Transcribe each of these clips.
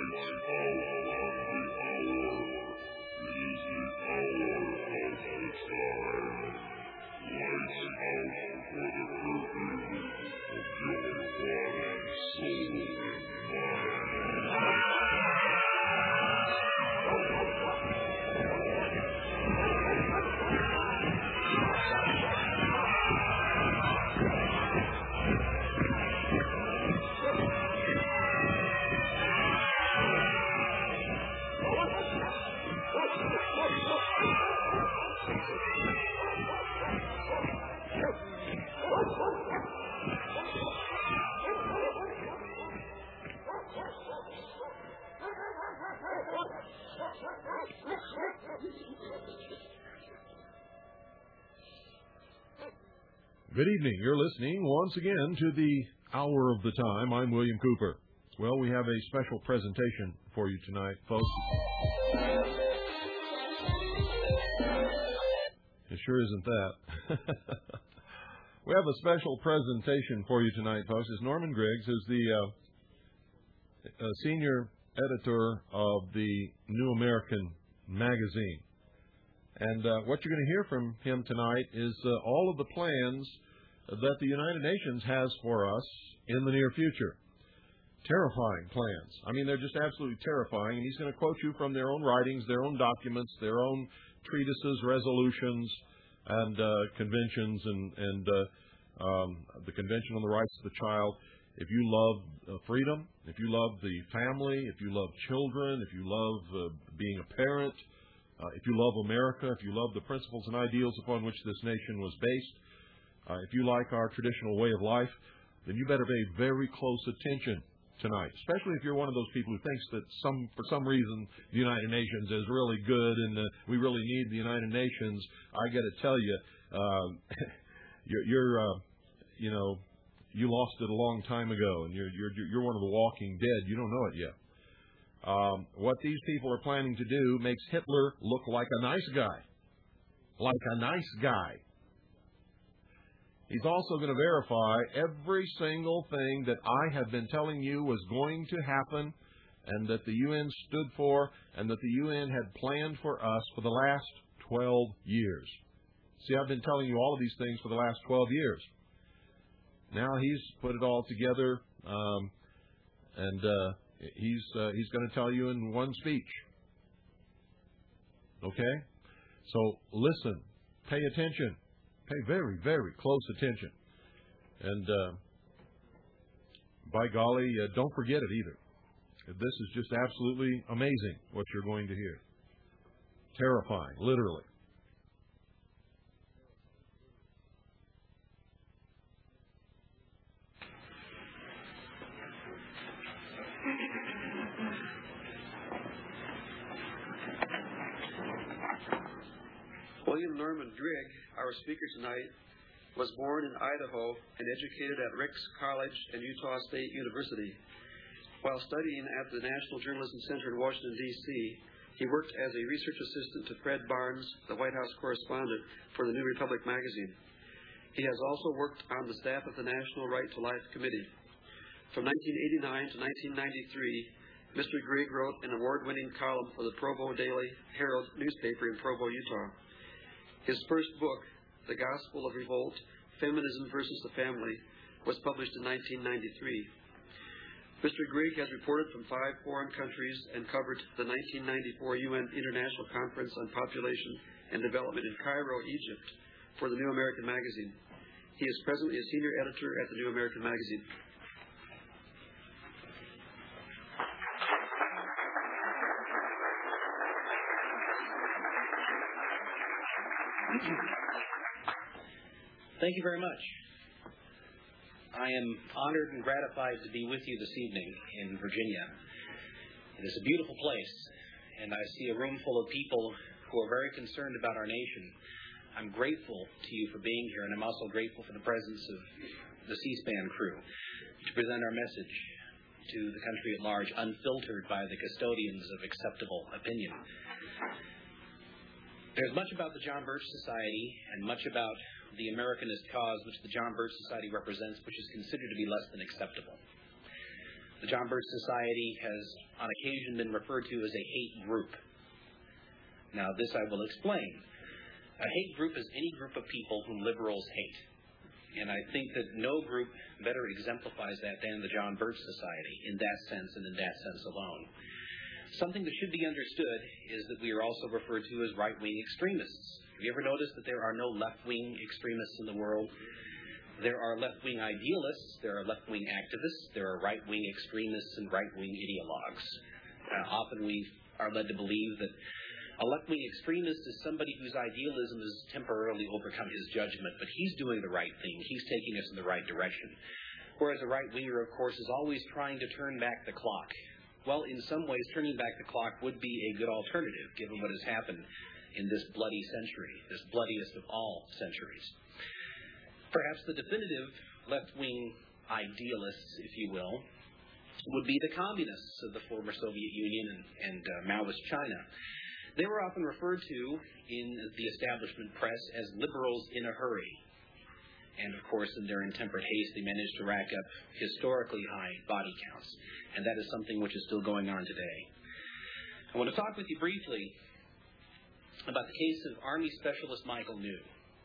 Good evening. You're listening once again to the Hour of the Time. I'm William Cooper. Well, we have a special presentation for you tonight, folks. It sure isn't that. We have a special presentation for you tonight, folks. As Norman Griggs is the senior editor of the New American Magazine. And what you're going to hear from him tonight is all of the plans that the United Nations has for us in the near future. Terrifying plans. I mean, they're just absolutely terrifying. And he's going to quote you from their own writings, their own documents, their own treatises, resolutions, and conventions, and the Convention on the Rights of the Child. If you love freedom, if you love the family, if you love children, if you love being a parent, if you love America, if you love the principles and ideals upon which this nation was based, if you like our traditional way of life, then you better pay very close attention tonight, especially if you're one of those people who thinks that for some reason the United Nations is really good and we really need the United Nations. I got to tell you, you lost it a long time ago, and you're one of the walking dead. You don't know it yet. What these people are planning to do makes Hitler look like a nice guy. Like a nice guy. He's also going to verify every single thing that I have been telling you was going to happen and that the UN stood for and that the UN had planned for us for the last 12 years. See, I've been telling you all of these things for the last 12 years. Now he's put it all together, and he's going to tell you in one speech. Okay? So listen, pay attention, pay very, very close attention, and by golly, don't forget it either. This is just absolutely amazing what you're going to hear. Terrifying, literally. William Norman Grigg, our speaker tonight, was born in Idaho and educated at Ricks College and Utah State University. While studying at the National Journalism Center in Washington, D.C., he worked as a research assistant to Fred Barnes, the White House correspondent for the New Republic magazine. He has also worked on the staff of the National Right to Life Committee. From 1989 to 1993, Mr. Grigg wrote an award-winning column for the Provo Daily Herald newspaper in Provo, Utah. His first book, The Gospel of Revolt, Feminism versus the Family, was published in 1993. Mr. Grigg has reported from 5 foreign countries and covered the 1994 UN International Conference on Population and Development in Cairo, Egypt, for the New American Magazine. He is presently a senior editor at the New American Magazine. Thank you very much. I am honored and gratified to be with you this evening in Virginia. It is a beautiful place, and I see a room full of people who are very concerned about our nation. I'm grateful to you for being here, and I'm also grateful for the presence of the C-SPAN crew to present our message to the country at large, unfiltered by the custodians of acceptable opinion. There's much about the John Birch Society and much about the Americanist cause which the John Birch Society represents, which is considered to be less than acceptable. The John Birch Society has on occasion been referred to as a hate group. Now, this I will explain. A hate group is any group of people whom liberals hate. And I think that no group better exemplifies that than the John Birch Society in that sense and in that sense alone. Something that should be understood is that we are also referred to as right-wing extremists. Have you ever noticed that there are no left-wing extremists in the world? There are left-wing idealists, there are left-wing activists, there are right-wing extremists and right-wing ideologues. Often we are led to believe that a left-wing extremist is somebody whose idealism has temporarily overcome his judgment, but he's doing the right thing. He's taking us in the right direction. Whereas a right-winger, of course, is always trying to turn back the clock. Well, in some ways, turning back the clock would be a good alternative, given what has happened in this bloody century, this bloodiest of all centuries. Perhaps the definitive left-wing idealists, if you will, would be the communists of the former Soviet Union and Maoist China. They were often referred to in the establishment press as liberals in a hurry. And, of course, in their intemperate haste, they managed to rack up historically high body counts. And that is something which is still going on today. I want to talk with you briefly about the case of Army Specialist Michael New.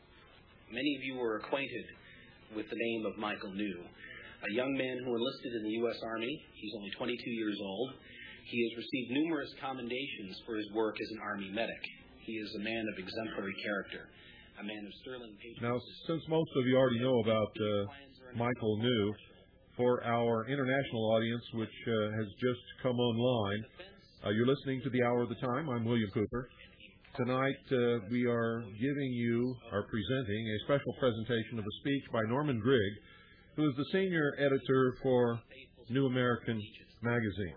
Many of you are acquainted with the name of Michael New, a young man who enlisted in the U.S. Army. He's only 22 years old. He has received numerous commendations for his work as an Army medic. He is a man of exemplary character, a man of sterling patriotism. Now, since most of you already know about Michael New, for our international audience, which has just come online, you're listening to The Hour of the Time. I'm William Cooper. Tonight, we are presenting a special presentation of a speech by Norman Grigg, who is the senior editor for New American Magazine.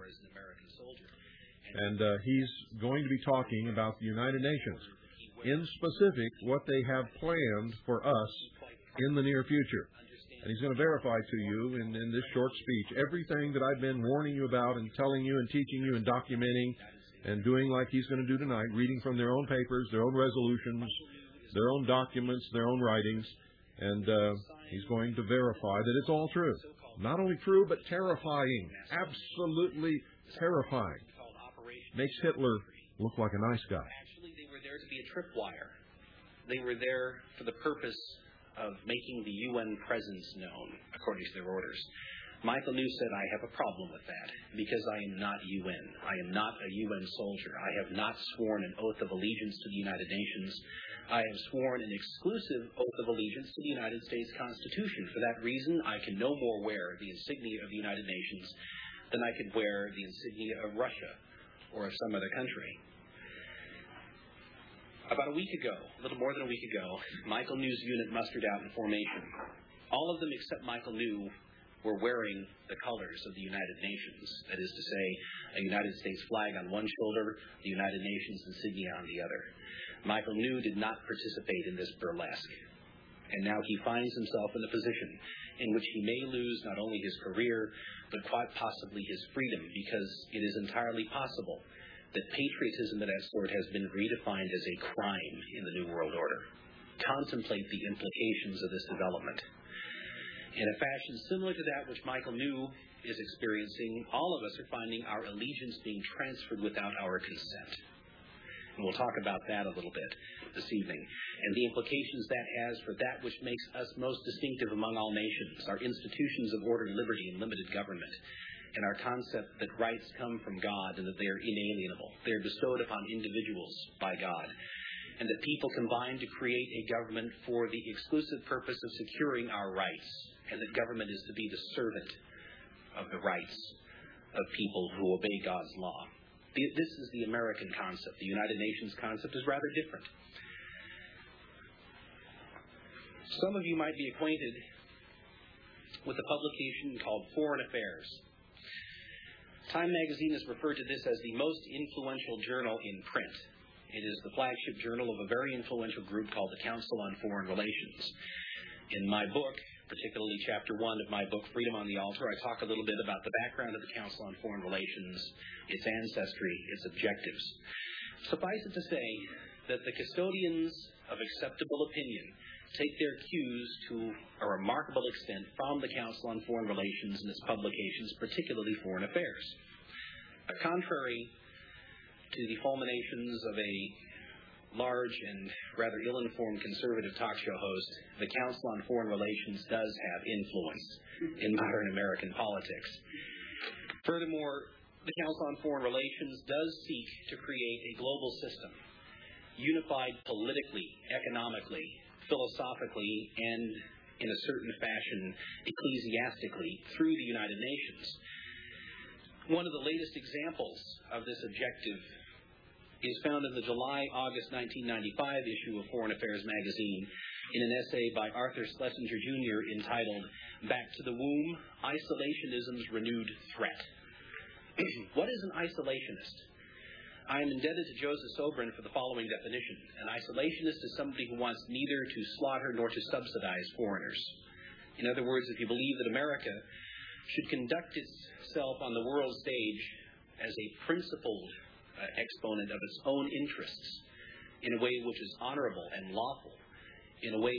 And he's going to be talking about the United Nations, in specific, what they have planned for us in the near future. And he's going to verify to you in this short speech everything that I've been warning you about and telling you and teaching you and documenting and doing like he's going to do tonight, reading from their own papers, their own resolutions, their own documents, their own writings. And he's going to verify that it's all true. Not only true, but terrifying. Absolutely terrifying. Makes Hitler look like a nice guy. Actually, they were there to be a tripwire. They were there for the purpose of making the UN presence known, according to their orders. Michael New said, I have a problem with that, because I am not UN. I am not a UN soldier. I have not sworn an oath of allegiance to the United Nations. I have sworn an exclusive oath of allegiance to the United States Constitution. For that reason, I can no more wear the insignia of the United Nations than I could wear the insignia of Russia or of some other country. About a week ago, a little more than a week ago, Michael New's unit mustered out in formation. All of them except Michael New were wearing the colors of the United Nations. That is to say, a United States flag on one shoulder, the United Nations insignia on the other. Michael New did not participate in this burlesque. And now he finds himself in a position in which he may lose not only his career, but quite possibly his freedom, because it is entirely possible that patriotism of that sort has been redefined as a crime in the New World Order. Contemplate the implications of this development. In a fashion similar to that which Michael New is experiencing, all of us are finding our allegiance being transferred without our consent. And we'll talk about that a little bit this evening, and the implications that has for that which makes us most distinctive among all nations, our institutions of order, liberty, and limited government, and our concept that rights come from God and that they are inalienable. They are bestowed upon individuals by God, and that people combine to create a government for the exclusive purpose of securing our rights, and that government is to be the servant of the rights of people who obey God's law. This is the American concept. The United Nations concept is rather different. Some of you might be acquainted with a publication called Foreign Affairs. Time magazine has referred to this as the most influential journal in print. It is the flagship journal of a very influential group called the Council on Foreign Relations. In my book, particularly Chapter 1 of my book, Freedom on the Altar, I talk a little bit about the background of the Council on Foreign Relations, its ancestry, its objectives. Suffice it to say that the custodians of acceptable opinion take their cues to a remarkable extent from the Council on Foreign Relations and its publications, particularly Foreign Affairs. Contrary to the fulminations of a large and rather ill-informed conservative talk show host, the Council on Foreign Relations does have influence in modern American politics. Furthermore, the Council on Foreign Relations does seek to create a global system, unified politically, economically, philosophically, and in a certain fashion, ecclesiastically, through the United Nations. One of the latest examples of this objective is found in the July-August 1995 issue of Foreign Affairs magazine in an essay by Arthur Schlesinger Jr. entitled Back to the Womb, Isolationism's Renewed Threat. What is an isolationist? I am indebted to Joseph Sobran for the following definition. An isolationist is somebody who wants neither to slaughter nor to subsidize foreigners. In other words, if you believe that America should conduct itself on the world stage as a principled exponent of its own interests in a way which is honorable and lawful, in a way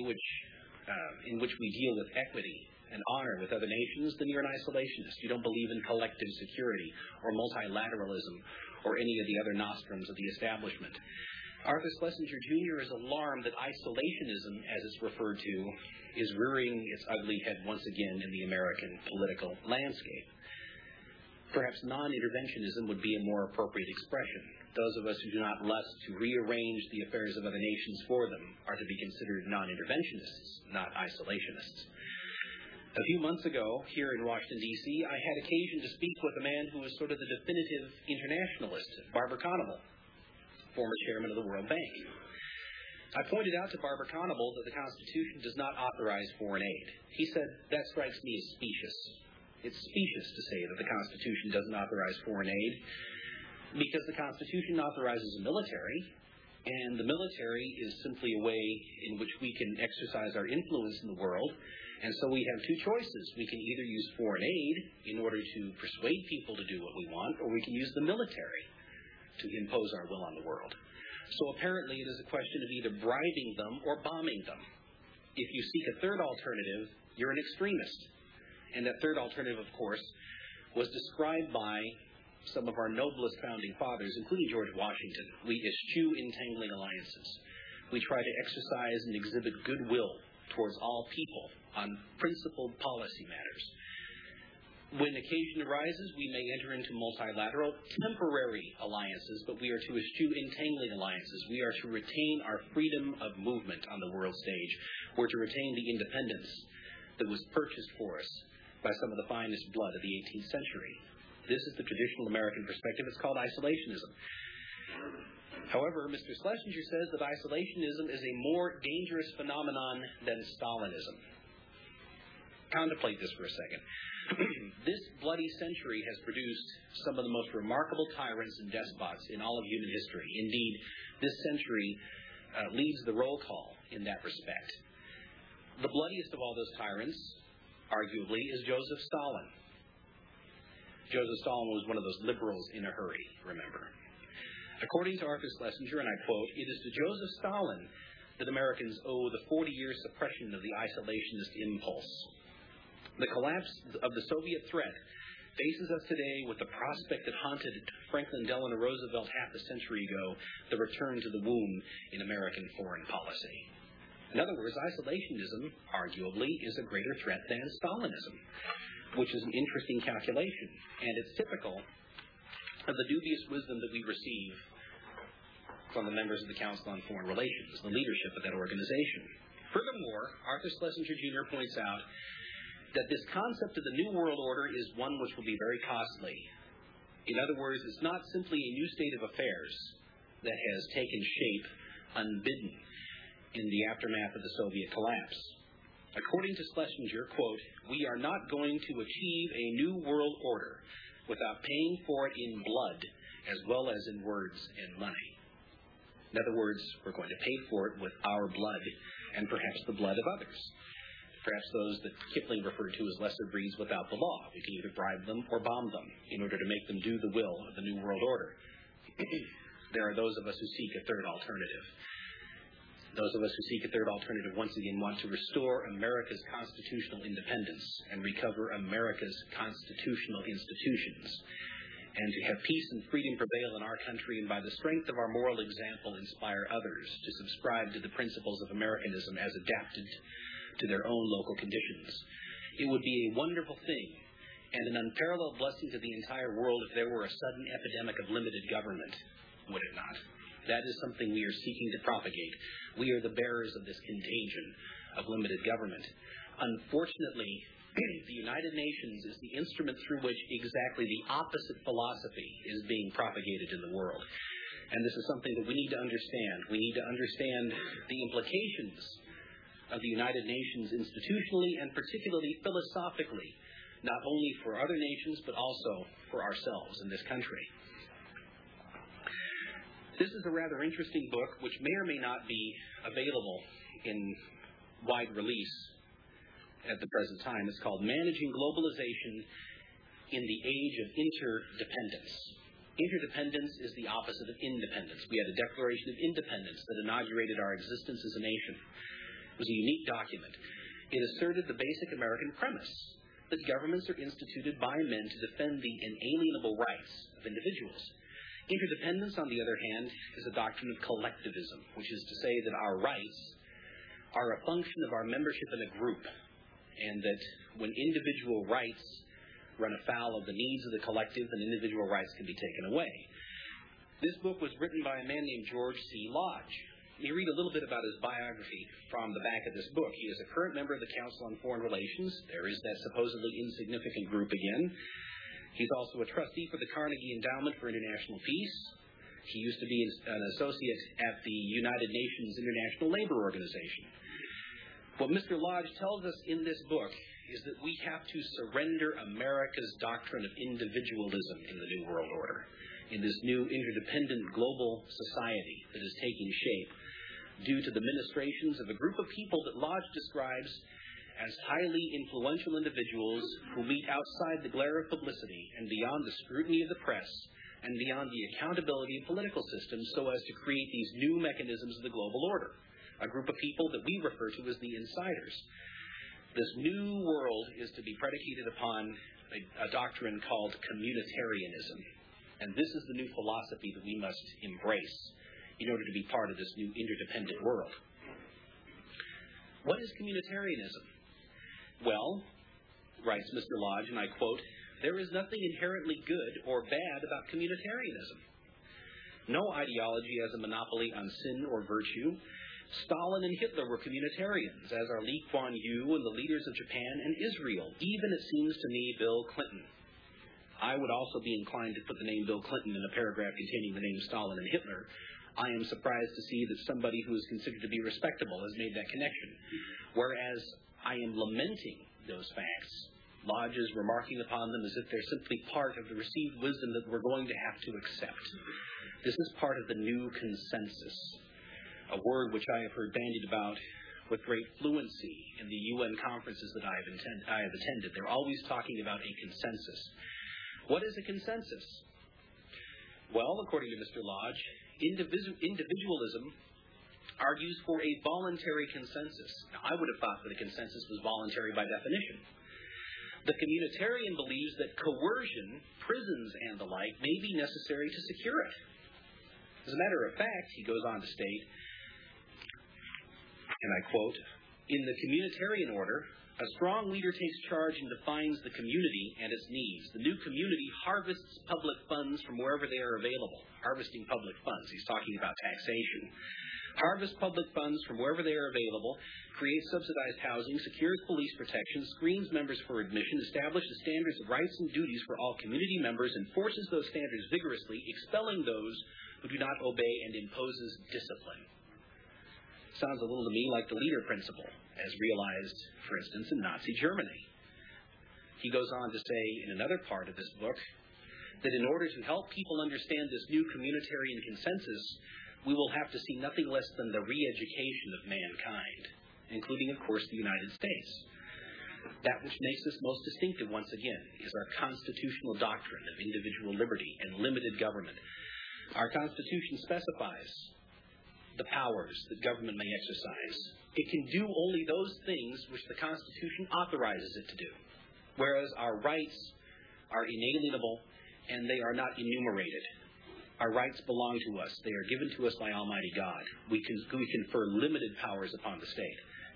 in which we deal with equity and honor with other nations, then you're an isolationist. You don't believe in collective security or multilateralism or any of the other nostrums of the establishment. Arthur Schlesinger Jr. is alarmed that isolationism, as it's referred to, is rearing its ugly head once again in the American political landscape. Perhaps non-interventionism would be a more appropriate expression. Those of us who do not lust to rearrange the affairs of other nations for them are to be considered non-interventionists, not isolationists. A few months ago, here in Washington, D.C., I had occasion to speak with a man who was sort of the definitive internationalist, Barbara Conable, former chairman of the World Bank. I pointed out to Barbara Conable that the Constitution does not authorize foreign aid. He said, that strikes me as specious. It's specious to say that the Constitution doesn't authorize foreign aid because the Constitution authorizes a military, and the military is simply a way in which we can exercise our influence in the world. And so we have two choices. We can either use foreign aid in order to persuade people to do what we want, or we can use the military to impose our will on the world. So apparently it is a question of either bribing them or bombing them. If you seek a third alternative, you're an extremist. And that third alternative, of course, was described by some of our noblest founding fathers, including George Washington. We eschew entangling alliances. We try to exercise and exhibit goodwill towards all people on principled policy matters. When occasion arises, we may enter into multilateral temporary alliances, but we are to eschew entangling alliances. We are to retain our freedom of movement on the world stage. We're to retain the independence that was purchased for us by some of the finest blood of the 18th century. This is the traditional American perspective. It's called isolationism. However, Mr. Schlesinger says that isolationism is a more dangerous phenomenon than Stalinism. Contemplate this for a second. This bloody century has produced some of the most remarkable tyrants and despots in all of human history. Indeed, this century leads the roll call in that respect. The bloodiest of all those tyrants, arguably, is Joseph Stalin. Joseph Stalin was one of those liberals in a hurry, remember. According to Arthur Schlesinger, and I quote, "It is to Joseph Stalin that Americans owe the 40-year suppression of the isolationist impulse. The collapse of the Soviet threat faces us today with the prospect that haunted Franklin Delano Roosevelt half a century ago, the return to the womb in American foreign policy." In other words, isolationism, arguably, is a greater threat than Stalinism, which is an interesting calculation, and it's typical of the dubious wisdom that we receive from the members of the Council on Foreign Relations, the leadership of that organization. Furthermore, Arthur Schlesinger Jr. points out that this concept of the New World Order is one which will be very costly. In other words, it's not simply a new state of affairs that has taken shape unbidden in the aftermath of the Soviet collapse. According to Schlesinger, quote, "We are not going to achieve a new world order without paying for it in blood as well as in words and money." In other words, we're going to pay for it with our blood and perhaps the blood of others. Perhaps those that Kipling referred to as lesser breeds without the law. We can either bribe them or bomb them in order to make them do the will of the New World Order. There are those of us who seek a third alternative. Those of us who seek a third alternative once again want to restore America's constitutional independence and recover America's constitutional institutions, and to have peace and freedom prevail in our country, and by the strength of our moral example inspire others to subscribe to the principles of Americanism as adapted to their own local conditions. It would be a wonderful thing and an unparalleled blessing to the entire world if there were a sudden epidemic of limited government, would it not? That is something we are seeking to propagate. We are the bearers of this contagion of limited government. Unfortunately, the United Nations is the instrument through which exactly the opposite philosophy is being propagated in the world. And this is something that we need to understand. We need to understand the implications of the United Nations institutionally and particularly philosophically, not only for other nations but also for ourselves in this country. This is a rather interesting book which may or may not be available in wide release at the present time. It's called Managing Globalization in the Age of Interdependence. Interdependence is the opposite of independence. We had a Declaration of Independence that inaugurated our existence as a nation. It was a unique document. It asserted the basic American premise that governments are instituted by men to defend the inalienable rights of individuals. Interdependence, on the other hand, is a doctrine of collectivism, which is to say that our rights are a function of our membership in a group, and that when individual rights run afoul of the needs of the collective, then individual rights can be taken away. This book was written by a man named George C. Lodge. Let me read a little bit about his biography from the back of this book. He is a current member of the Council on Foreign Relations. There is that supposedly insignificant group again. He's also a trustee for the Carnegie Endowment for International Peace. He used to be an associate at the United Nations International Labor Organization. What Mr. Lodge tells us in this book is that we have to surrender America's doctrine of individualism in the New World Order, in this new interdependent global society that is taking shape due to the ministrations of a group of people that Lodge describes as highly influential individuals who meet outside the glare of publicity and beyond the scrutiny of the press and beyond the accountability of political systems so as to create these new mechanisms of the global order, a group of people that we refer to as the insiders. This new world is to be predicated upon a doctrine called communitarianism, and this is the new philosophy that we must embrace in order to be part of this new interdependent world. What is communitarianism? Well, writes Mr. Lodge, and I quote, "There is nothing inherently good or bad about communitarianism. No ideology has a monopoly on sin or virtue. Stalin and Hitler were communitarians, as are Lee Kuan Yew and the leaders of Japan and Israel, even, it seems to me, Bill Clinton." I would also be inclined to put the name Bill Clinton in a paragraph containing the names Stalin and Hitler. I am surprised to see that somebody who is considered to be respectable has made that connection. Whereas I am lamenting those facts, Lodge is remarking upon them as if they're simply part of the received wisdom that we're going to have to accept. This is part of the new consensus, a word which I have heard bandied about with great fluency in the UN conferences that I have attended. They're always talking about a consensus. What is a consensus? Well, according to Mr. Lodge, individualism argues for a voluntary consensus. Now, I would have thought that a consensus was voluntary by definition. The communitarian believes that coercion, prisons, and the like may be necessary to secure it. As a matter of fact, he goes on to state, and I quote, "In the communitarian order, a strong leader takes charge and defines the community and its needs. The new community harvests public funds from wherever they are available." Harvesting public funds. He's talking about taxation. Harvest public funds from wherever they are available, creates subsidized housing, secures police protection, screens members for admission, establishes standards of rights and duties for all community members, enforces those standards vigorously, expelling those who do not obey, and imposes discipline. Sounds a little to me like the leader principle, as realized, for instance, in Nazi Germany. He goes on to say in another part of this book that in order to help people understand this new communitarian consensus, we will have to see nothing less than the re-education of mankind, including, of course, the United States. That which makes us most distinctive, once again, is our constitutional doctrine of individual liberty and limited government. Our Constitution specifies the powers that government may exercise. It can do only those things which the Constitution authorizes it to do, whereas our rights are inalienable and they are not enumerated. Our rights belong to us. They are given to us by Almighty God. We confer limited powers upon the state.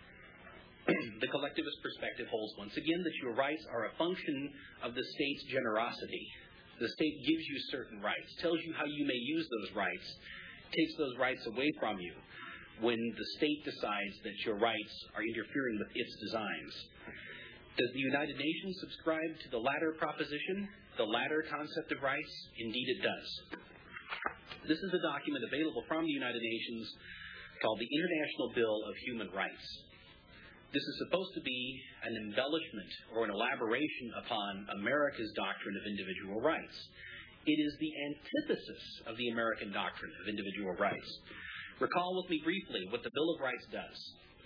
The collectivist perspective holds once again that your rights are a function of the state's generosity. The state gives you certain rights, tells you how you may use those rights, takes those rights away from you when the state decides that your rights are interfering with its designs. Does the United Nations subscribe to the latter proposition, the latter concept of rights? Indeed it does. This is a document available from the United Nations called the International Bill of Human Rights. This is supposed to be an embellishment or an elaboration upon America's doctrine of individual rights. It is the antithesis of the American doctrine of individual rights. Recall with me briefly what the Bill of Rights does.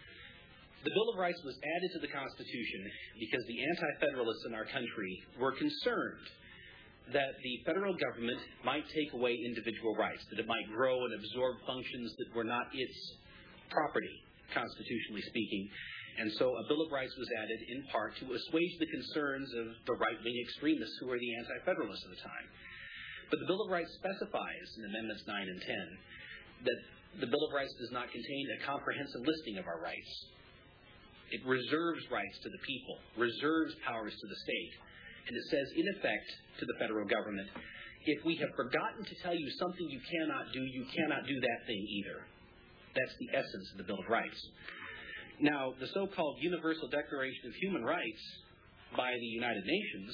The Bill of Rights was added to the Constitution because the anti-federalists in our country were concerned that the federal government might take away individual rights, that it might grow and absorb functions that were not its property, constitutionally speaking. And so a Bill of Rights was added in part to assuage the concerns of the right-wing extremists who were the anti-federalists at the time. But the Bill of Rights specifies in Amendments 9 and 10 that the Bill of Rights does not contain a comprehensive listing of our rights. It reserves rights to the people, reserves powers to the state. And it says, in effect, to the federal government, if we have forgotten to tell you something you cannot do that thing either. That's the essence of the Bill of Rights. Now, the so-called Universal Declaration of Human Rights by the United Nations,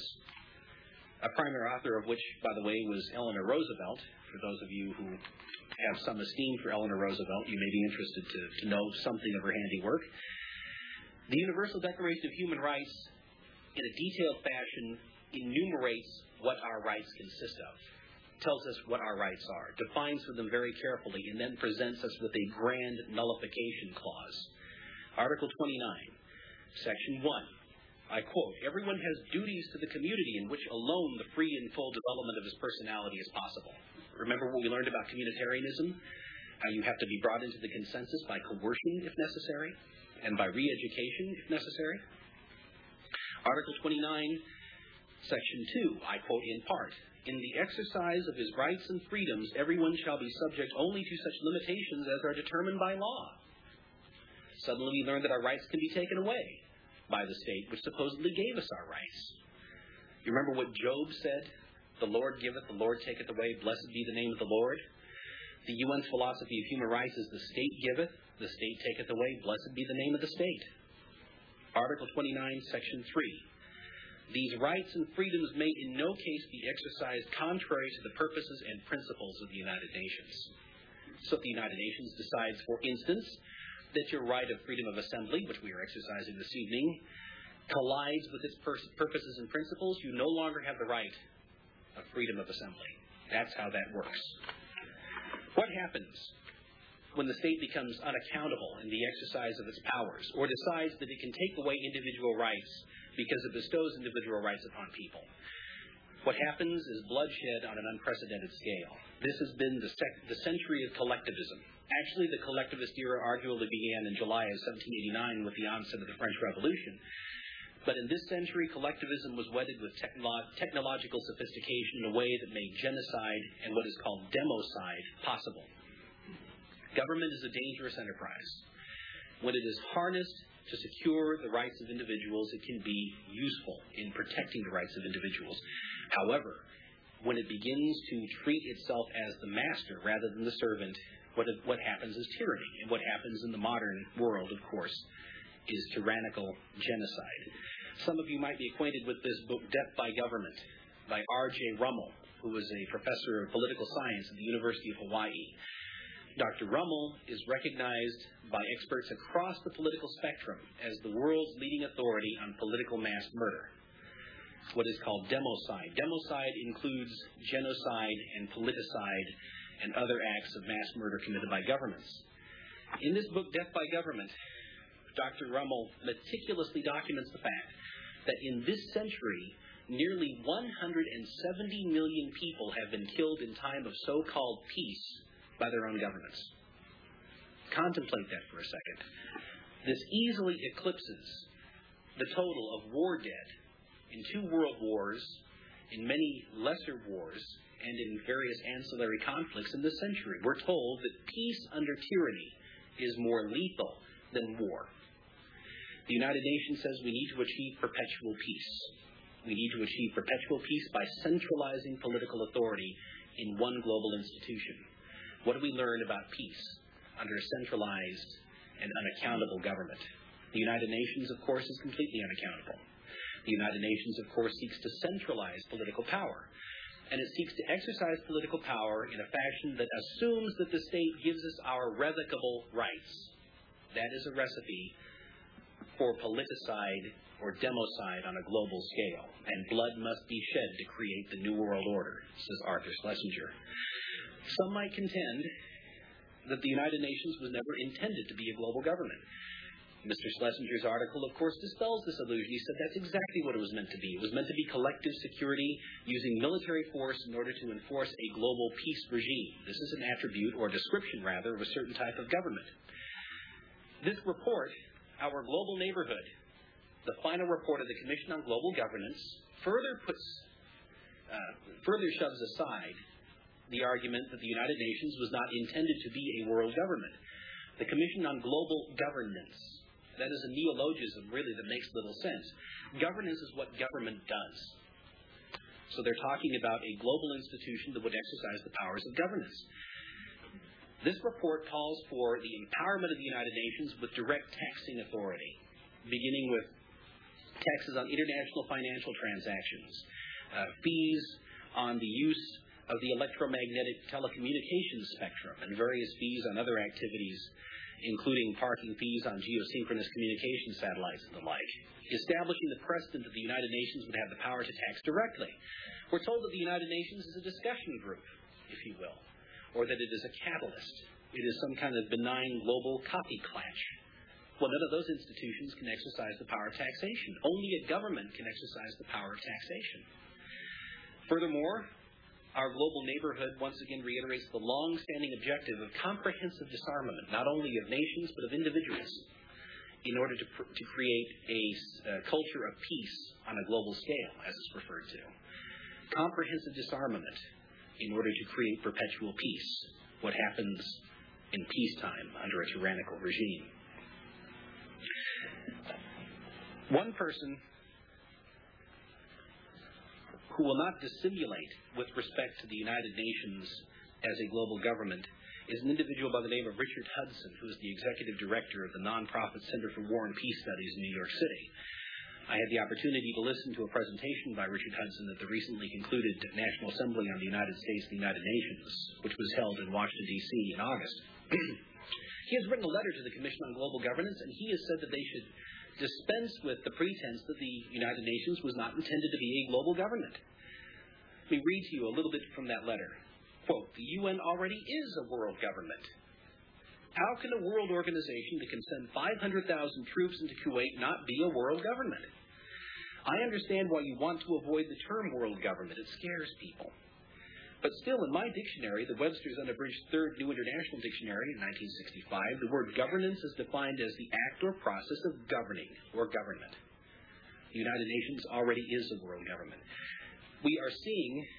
a primary author of which, by the way, was Eleanor Roosevelt. For those of you who have some esteem for Eleanor Roosevelt, you may be interested to know something of her handiwork. The Universal Declaration of Human Rights, in a detailed fashion, enumerates what our rights consist of, tells us what our rights are, defines them very carefully, and then presents us with a grand nullification clause. Article 29, Section 1. I quote, "Everyone has duties to the community in which alone the free and full development of his personality is possible." Remember what we learned about communitarianism? How you have to be brought into the consensus by coercion, if necessary, and by re-education, if necessary. Article 29, Section 2, I quote in part, "In the exercise of his rights and freedoms, everyone shall be subject only to such limitations as are determined by law." Suddenly we learn that our rights can be taken away by the state, which supposedly gave us our rights. You remember what Job said? "The Lord giveth, the Lord taketh away, blessed be the name of the Lord." The UN's philosophy of human rights is the state giveth, the state taketh away, blessed be the name of the state. Article 29, Section 3. "These rights and freedoms may in no case be exercised contrary to the purposes and principles of the United Nations." So if the United Nations decides, for instance, that your right of freedom of assembly, which we are exercising this evening, collides with its purposes and principles, you no longer have the right of freedom of assembly. That's how that works. What happens when the state becomes unaccountable in the exercise of its powers, or decides that it can take away individual rights because it bestows individual rights upon people? What happens is bloodshed on an unprecedented scale. This has been the century of collectivism. Actually, the collectivist era arguably began in July of 1789 with the onset of the French Revolution. But in this century, collectivism was wedded with technological sophistication in a way that made genocide and what is called democide possible. Government is a dangerous enterprise. When it is harnessed to secure the rights of individuals, it can be useful in protecting the rights of individuals. However, when it begins to treat itself as the master rather than the servant, what happens is tyranny. And what happens in the modern world, of course, is tyrannical genocide. Some of you might be acquainted with this book, Death by Government, by R.J. Rummel, who was a professor of political science at the University of Hawaii. Dr. Rummel is recognized by experts across the political spectrum as the world's leading authority on political mass murder, what is called democide. Democide includes genocide and politicide and other acts of mass murder committed by governments. In this book, Death by Government, Dr. Rummel meticulously documents the fact that in this century, nearly 170 million people have been killed in time of so-called peace by their own governments. Contemplate that for a second. This easily eclipses the total of war dead in 2 world wars, in many lesser wars, and in various ancillary conflicts in this century. We're told that peace under tyranny is more lethal than war. The United Nations says we need to achieve perpetual peace. We need to achieve perpetual peace by centralizing political authority in one global institution. What do we learn about peace under a centralized and unaccountable government? The United Nations, of course, is completely unaccountable. The United Nations, of course, seeks to centralize political power. And it seeks to exercise political power in a fashion that assumes that the state gives us our revocable rights. That is a recipe for politicide or democide on a global scale. And blood must be shed to create the New World Order, says Arthur Schlesinger. Some might contend that the United Nations was never intended to be a global government. Mr. Schlesinger's article, of course, dispels this illusion. He said that's exactly what it was meant to be. It was meant to be collective security using military force in order to enforce a global peace regime. This is an attribute, or description rather, of a certain type of government. This report, Our Global Neighborhood, the final report of the Commission on Global Governance, further shoves aside the argument that the United Nations was not intended to be a world government. The Commission on Global Governance, that is a neologism, really, that makes little sense. Governance is what government does. So they're talking about a global institution that would exercise the powers of governance. This report calls for the empowerment of the United Nations with direct taxing authority, beginning with taxes on international financial transactions, fees on the use of the electromagnetic telecommunications spectrum, and various fees on other activities, including parking fees on geosynchronous communication satellites and the like. Establishing the precedent that the United Nations would have the power to tax directly. We're told that the United Nations is a discussion group, if you will, or that it is a catalyst. It is some kind of benign global copy clash. Well, none of those institutions can exercise the power of taxation. Only a government can exercise the power of taxation. Furthermore, Our Global Neighborhood once again reiterates the long-standing objective of comprehensive disarmament, not only of nations but of individuals, in order to create a culture of peace on a global scale, as it's referred to. Comprehensive disarmament in order to create perpetual peace, what happens in peacetime under a tyrannical regime. One person who will not dissimulate with respect to the United Nations as a global government is an individual by the name of Richard Hudson, who is the executive director of the nonprofit Center for War and Peace Studies in New York City. I had the opportunity to listen to a presentation by Richard Hudson at the recently concluded National Assembly on the United States and the United Nations, which was held in Washington, D.C. in August. He has written a letter to the Commission on Global Governance, and he has said that they should dispense with the pretense that the United Nations was not intended to be a global government. Let me read to you a little bit from that letter. Quote, "The UN already is a world government. How can a world organization that can send 500,000 troops into Kuwait not be a world government? I understand why you want to avoid the term world government. It scares people. But still, in my dictionary, the Webster's Unabridged Third New International Dictionary in 1965, the word governance is defined as the act or process of governing or government. The United Nations already is a world government." We are seeing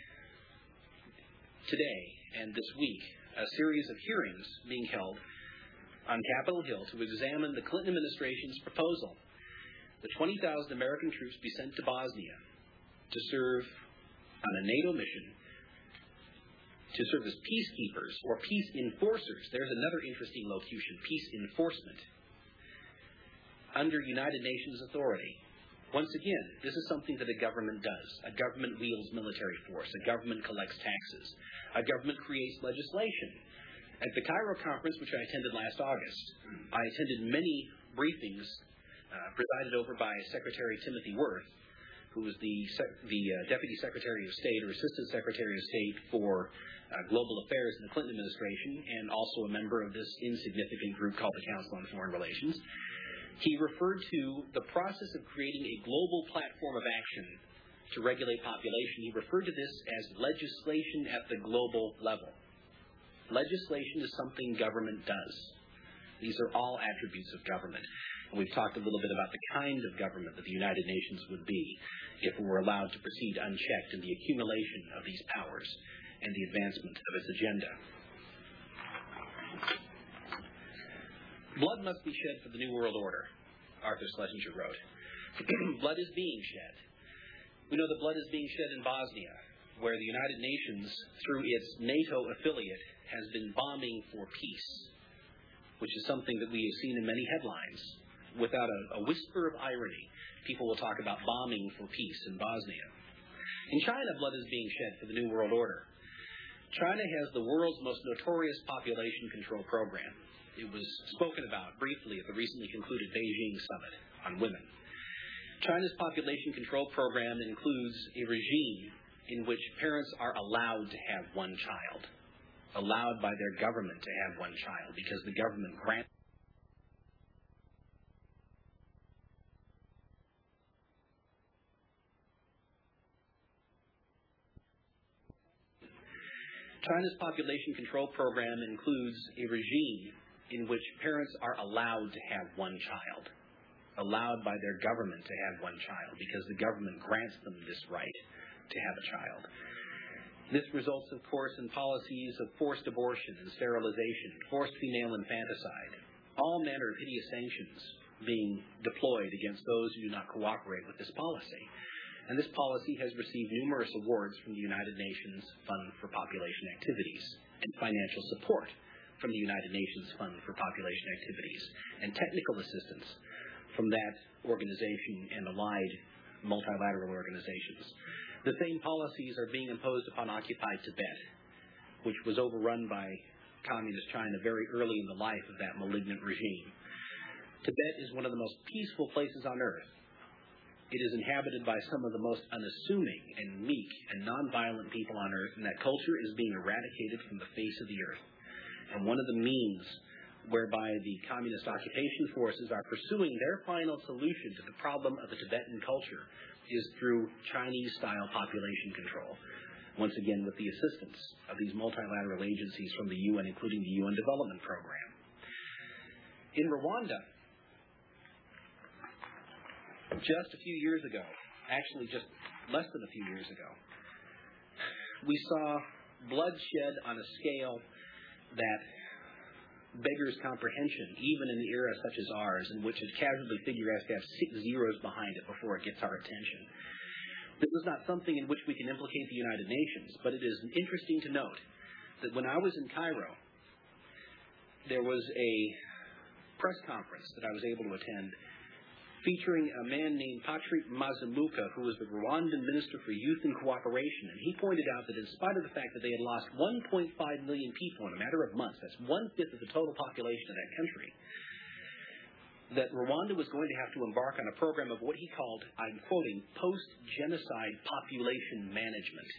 today and this week a series of hearings being held on Capitol Hill to examine the Clinton administration's proposal that 20,000 American troops be sent to Bosnia to serve on a NATO mission, to serve as peacekeepers or peace enforcers. There's another interesting locution, peace enforcement, under United Nations authority. Once again, this is something that a government does. A government wields military force. A government collects taxes. A government creates legislation. At the Cairo conference, which I attended last August, I attended many briefings presided over by Secretary Timothy Wirth, who was the Deputy Secretary of State or Assistant Secretary of State for Global Affairs in the Clinton administration, and also a member of this insignificant group called the Council on Foreign Relations. He referred to the process of creating a global platform of action to regulate population. He referred to this as legislation at the global level. Legislation is something government does. These are all attributes of government. And we've talked a little bit about the kind of government that the United Nations would be if it were allowed to proceed unchecked in the accumulation of these powers and the advancement of its agenda. Blood must be shed for the New World Order, Arthur Schlesinger wrote. Blood is being shed. We know that blood is being shed in Bosnia, where the United Nations, through its NATO affiliate, has been bombing for peace, which is something that we have seen in many headlines. Without a whisper of irony, people will talk about bombing for peace in Bosnia. In China, blood is being shed for the New World Order. China has the world's most notorious population control program. It was spoken about briefly at the recently concluded Beijing Summit on women. China's population control program includes a regime in which parents are allowed to have one child, allowed by their government to have one child, because the government grants. China's population control program includes a regime in which parents are allowed to have one child, allowed by their government to have one child, because the government grants them this right to have a child. This results, of course, in policies of forced abortion and sterilization, forced female infanticide, all manner of hideous sanctions being deployed against those who do not cooperate with this policy. And this policy has received numerous awards from the United Nations Fund for Population Activities and financial support from the United Nations Fund for Population Activities and technical assistance from that organization and allied multilateral organizations. The same policies are being imposed upon occupied Tibet, which was overrun by Communist China very early in the life of that malignant regime. Tibet is one of the most peaceful places on earth. It is inhabited by some of the most unassuming and meek and nonviolent people on earth, and that culture is being eradicated from the face of the earth. And one of the means whereby the communist occupation forces are pursuing their final solution to the problem of the Tibetan culture is through Chinese-style population control, once again with the assistance of these multilateral agencies from the UN, including the UN Development Program. In Rwanda, just a few years ago, actually just less than a few years ago, we saw bloodshed on a scale that beggars comprehension, even in an era such as ours, in which a casualty figure has to have 6 zeros behind it before it gets our attention. This is not something in which we can implicate the United Nations, but it is interesting to note that when I was in Cairo, there was a press conference that I was able to attend featuring a man named Patrick Mazamuka, who was the Rwandan Minister for Youth and Cooperation, and he pointed out that in spite of the fact that they had lost 1.5 million people in a matter of months, that's 1/5 of the total population of that country, that Rwanda was going to have to embark on a program of what he called, I'm quoting, post-genocide population management.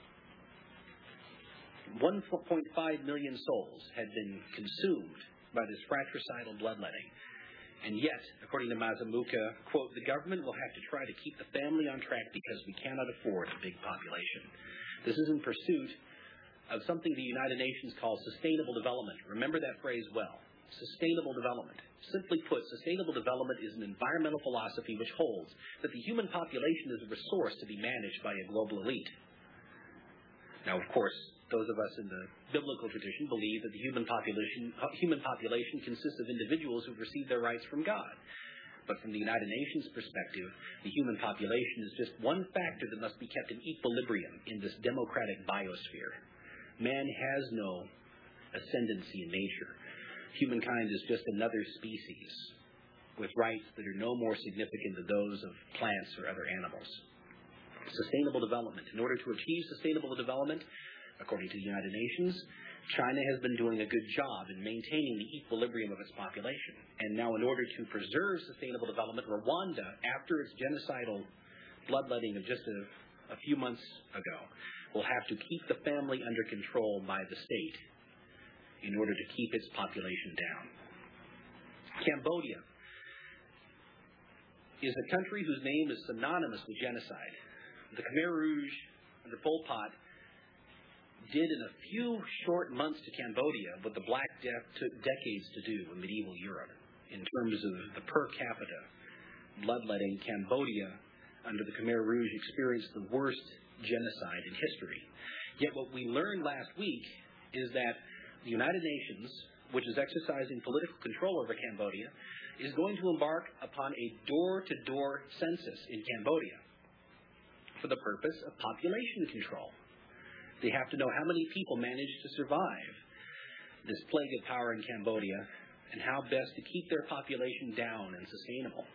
1.5 million souls had been consumed by this fratricidal bloodletting. And yet, according to Mazamuka, quote, the government will have to try to keep the family on track because we cannot afford a big population. This is in pursuit of something the United Nations calls sustainable development. Remember that phrase well. Sustainable development. Simply put, sustainable development is an environmental philosophy which holds that the human population is a resource to be managed by a global elite. Now, of course, those of us in the biblical tradition believe that the human population consists of individuals who have received their rights from God. But from the United Nations perspective, the human population is just one factor that must be kept in equilibrium in this democratic biosphere. Man has no ascendancy in nature. Humankind is just another species with rights that are no more significant than those of plants or other animals. Sustainable development. In order to achieve sustainable development, according to the United Nations, China has been doing a good job in maintaining the equilibrium of its population. And now in order to preserve sustainable development, Rwanda, after its genocidal bloodletting of just a few months ago, will have to keep the family under control by the state in order to keep its population down. Cambodia is a country whose name is synonymous with genocide. The Khmer Rouge under Pol Pot did in a few short months to Cambodia what the Black Death took decades to do in medieval Europe in terms of the per capita bloodletting. Cambodia, under the Khmer Rouge, experienced the worst genocide in history. Yet what we learned last week is that the United Nations, which is exercising political control over Cambodia, is going to embark upon a door-to-door census in Cambodia for the purpose of population control. They have to know how many people managed to survive this plague of power in Cambodia and how best to keep their population down and sustainable.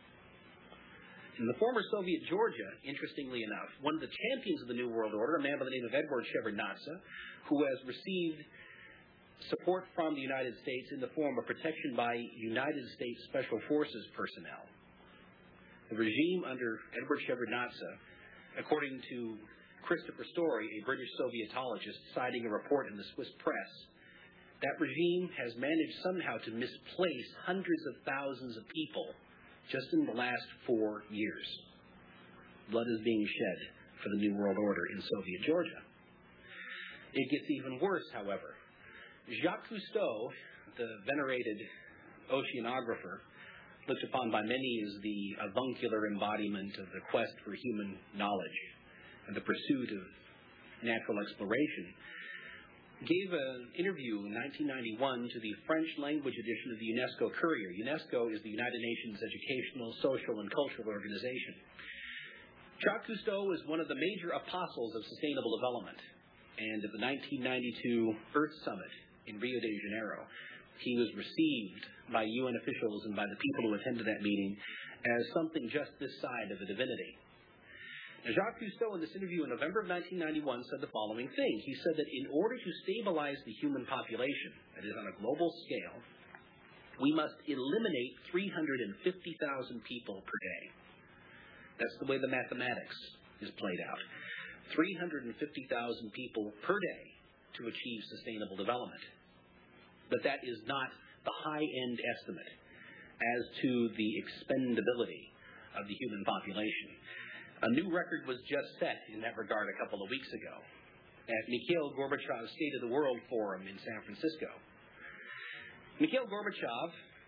In the former Soviet Georgia, interestingly enough, one of the champions of the New World Order, a man by the name of Edward Shevardnadze, who has received support from the United States in the form of protection by United States Special Forces personnel. The regime under Edward Shevardnadze, according to Christopher Story, a British Sovietologist, citing a report in the Swiss press, that regime has managed somehow to misplace hundreds of thousands of people just in the last 4 years. Blood is being shed for the New World Order in Soviet Georgia. It gets even worse, however. Jacques Cousteau, the venerated oceanographer, looked upon by many as the avuncular embodiment of the quest for human knowledge and the pursuit of natural exploration, gave an interview in 1991 to the French language edition of the UNESCO Courier. UNESCO is the United Nations educational, social, and cultural organization. Jacques Cousteau was one of the major apostles of sustainable development, and at the 1992 Earth Summit in Rio de Janeiro, he was received by UN officials and by the people who attended that meeting as something just this side of a divinity. Now, Jacques Cousteau, in this interview in November of 1991, said the following thing. He said that in order to stabilize the human population, that is on a global scale, we must eliminate 350,000 people per day. That's the way the mathematics is played out. 350,000 people per day to achieve sustainable development. But that is not the high-end estimate as to the expendability of the human population. A new record was just set in that regard a couple of weeks ago at Mikhail Gorbachev's State of the World Forum in San Francisco. Mikhail Gorbachev,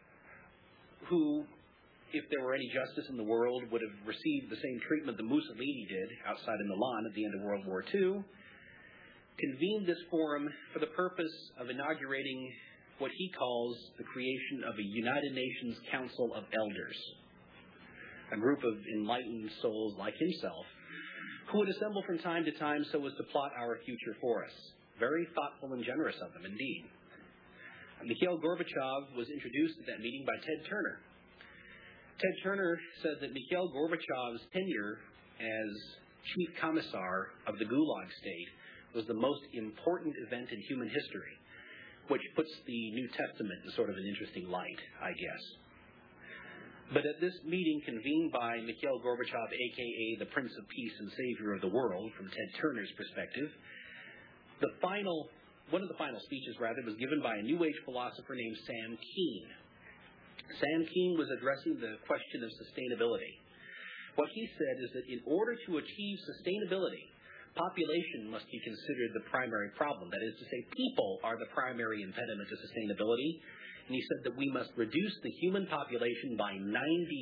who, if there were any justice in the world, would have received the same treatment that Mussolini did outside of Milan at the end of World War II, convened this forum for the purpose of inaugurating what he calls the creation of a United Nations Council of Elders, a group of enlightened souls like himself who would assemble from time to time so as to plot our future for us. Very thoughtful and generous of them, indeed. Mikhail Gorbachev was introduced at that meeting by Ted Turner. Ted Turner said that Mikhail Gorbachev's tenure as chief commissar of the Gulag State was the most important event in human history, which puts the New Testament in sort of an interesting light, I guess. But at this meeting convened by Mikhail Gorbachev, a.k.a. the Prince of Peace and Savior of the World, from Ted Turner's perspective, one of the final speeches, was given by a New Age philosopher named Sam Keen. Sam Keen was addressing the question of sustainability. What he said is that in order to achieve sustainability, population must be considered the primary problem. That is to say, people are the primary impediment to sustainability. And he said that we must reduce the human population by 90%.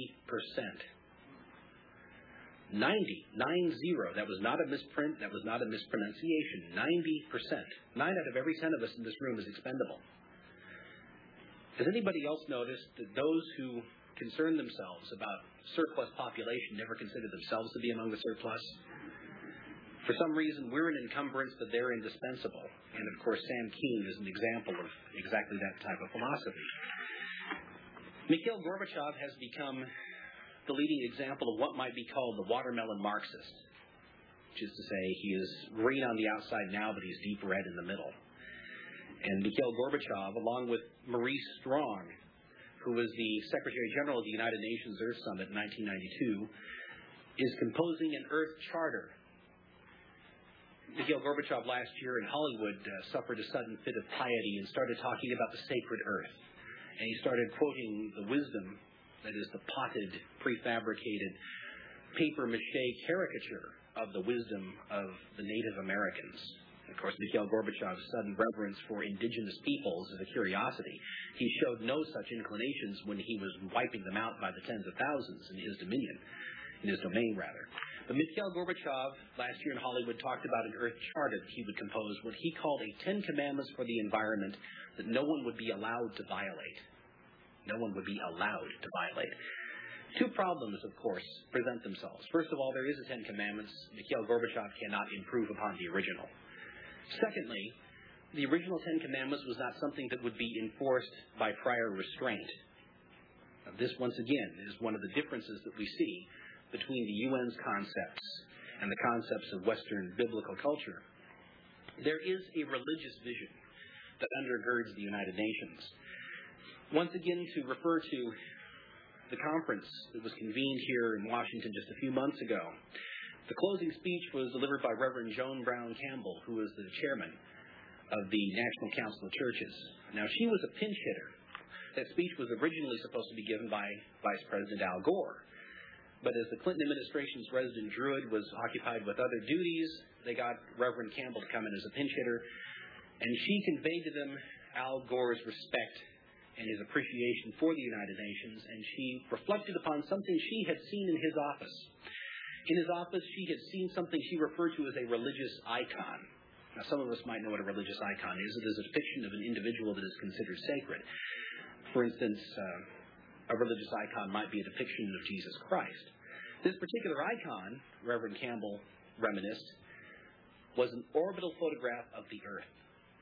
90. That was not a misprint. That was not a mispronunciation. 90%. 9 out of every 10 of us in this room is expendable. Has anybody else noticed that those who concern themselves about surplus population never consider themselves to be among the surplus? For some reason, we're an encumbrance, but they're indispensable. And, of course, Sam Keen is an example of exactly that type of philosophy. Mikhail Gorbachev has become the leading example of what might be called the watermelon Marxist, which is to say he is green on the outside now, but he's deep red in the middle. And Mikhail Gorbachev, along with Maurice Strong, who was the Secretary General of the United Nations Earth Summit in 1992, is composing an Earth Charter. Mikhail Gorbachev last year in Hollywood suffered a sudden fit of piety and started talking about the sacred earth. And he started quoting the wisdom, that is the potted, prefabricated, paper mache caricature of the wisdom of the Native Americans. Of course, Mikhail Gorbachev's sudden reverence for indigenous peoples is a curiosity. He showed no such inclinations when he was wiping them out by the tens of thousands in his domain. But Mikhail Gorbachev, last year in Hollywood, talked about an earth charter that he would compose, what he called a 10 commandments for the environment that no one would be allowed to violate. No one would be allowed to violate. Two problems, of course, present themselves. First of all, there is a 10 commandments. Mikhail Gorbachev cannot improve upon the original. Secondly, the original 10 commandments was not something that would be enforced by prior restraint. Now, this, once again, is one of the differences that we see between the UN's concepts and the concepts of Western biblical culture. There is a religious vision that undergirds the United Nations. Once again, to refer to the conference that was convened here in Washington just a few months ago, the closing speech was delivered by Reverend Joan Brown Campbell, who is the chairman of the National Council of Churches. Now, she was a pinch hitter. That speech was originally supposed to be given by Vice President Al Gore. But as the Clinton administration's resident druid was occupied with other duties, they got Reverend Campbell to come in as a pinch hitter, and she conveyed to them Al Gore's respect and his appreciation for the United Nations, and she reflected upon something she had seen in his office. In his office, she had seen something she referred to as a religious icon. Now, some of us might know what a religious icon is. It is a depiction of an individual that is considered sacred. For instance, a religious icon might be a depiction of Jesus Christ. This particular icon, Reverend Campbell reminisced, was an orbital photograph of the earth.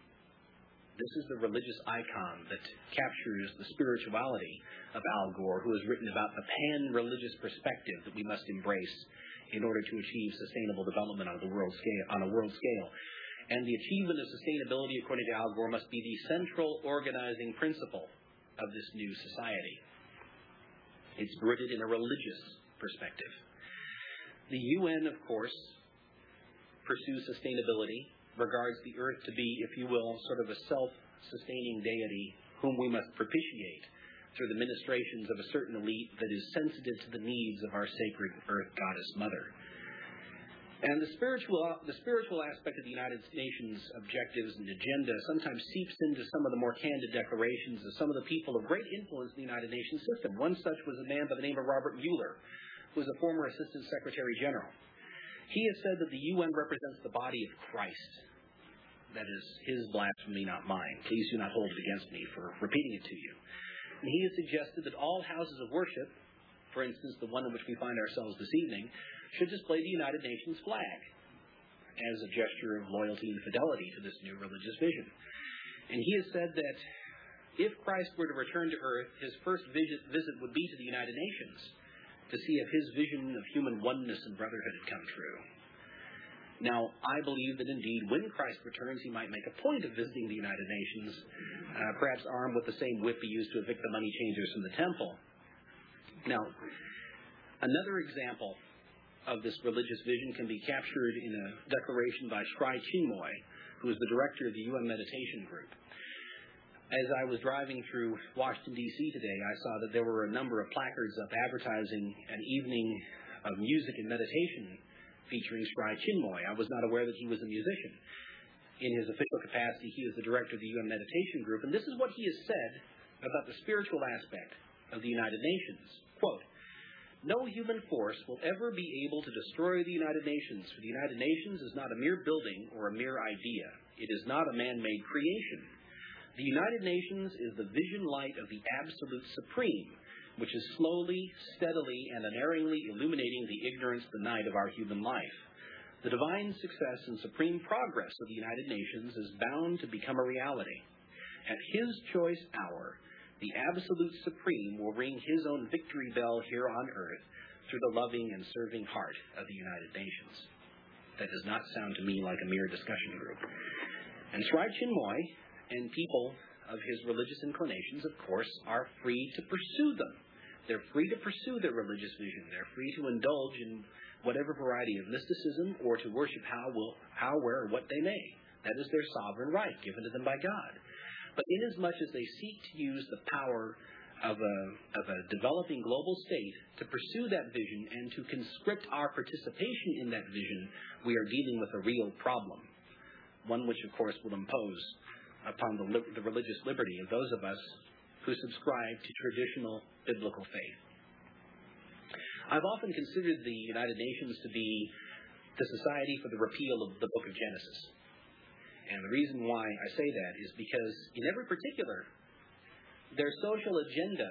This is the religious icon that captures the spirituality of Al Gore, who has written about the pan-religious perspective that we must embrace in order to achieve sustainable development on a world scale. And the achievement of sustainability, according to Al Gore, must be the central organizing principle of this new society. It's rooted in a religious perspective. The UN, of course, pursues sustainability, regards the earth to be, if you will, sort of a self-sustaining deity whom we must propitiate through the ministrations of a certain elite that is sensitive to the needs of our sacred earth goddess mother. And the spiritual aspect of the United Nations objectives and agenda sometimes seeps into some of the more candid declarations of some of the people of great influence in the United Nations system. One such was a man by the name of Robert Mueller, who was a former Assistant Secretary General. He has said that the UN represents the body of Christ. That is his blasphemy, not mine. Please do not hold it against me for repeating it to you. And he has suggested that all houses of worship, for instance, the one in which we find ourselves this evening, should display the United Nations flag as a gesture of loyalty and fidelity to this new religious vision. And he has said that if Christ were to return to earth, his first visit would be to the United Nations to see if his vision of human oneness and brotherhood had come true. Now, I believe that indeed when Christ returns, he might make a point of visiting the United Nations, perhaps armed with the same whip he used to evict the money changers from the temple. Now, another example of this religious vision can be captured in a declaration by Sri Chinmoy, who is the director of the UN Meditation Group. As I was driving through Washington, D.C. today, I saw that there were a number of placards up advertising an evening of music and meditation featuring Sri Chinmoy. I was not aware that he was a musician. In his official capacity, he is the director of the UN Meditation Group, and this is what he has said about the spiritual aspect of the United Nations. Quote, "No human force will ever be able to destroy the United Nations, for the United Nations is not a mere building or a mere idea. It is not a man-made creation. The United Nations is the vision light of the Absolute Supreme, which is slowly, steadily, and unerringly illuminating the ignorance of the night of our human life. The divine success and supreme progress of the United Nations is bound to become a reality. At his choice hour, the Absolute Supreme will ring his own victory bell here on earth through the loving and serving heart of the United Nations." That does not sound to me like a mere discussion group. And Sri Chinmoy and people of his religious inclinations, of course, are free to pursue them. They're free to pursue their religious vision. They're free to indulge in whatever variety of mysticism or to worship how, where, or what they may. That is their sovereign right given to them by God. But inasmuch as they seek to use the power of a developing global state to pursue that vision and to conscript our participation in that vision, we are dealing with a real problem. one which, of course, will impose upon the religious liberty of those of us who subscribe to traditional biblical faith. I've often considered the United Nations to be the Society for the Repeal of the Book of Genesis. And the reason why I say that is because, in every particular, their social agenda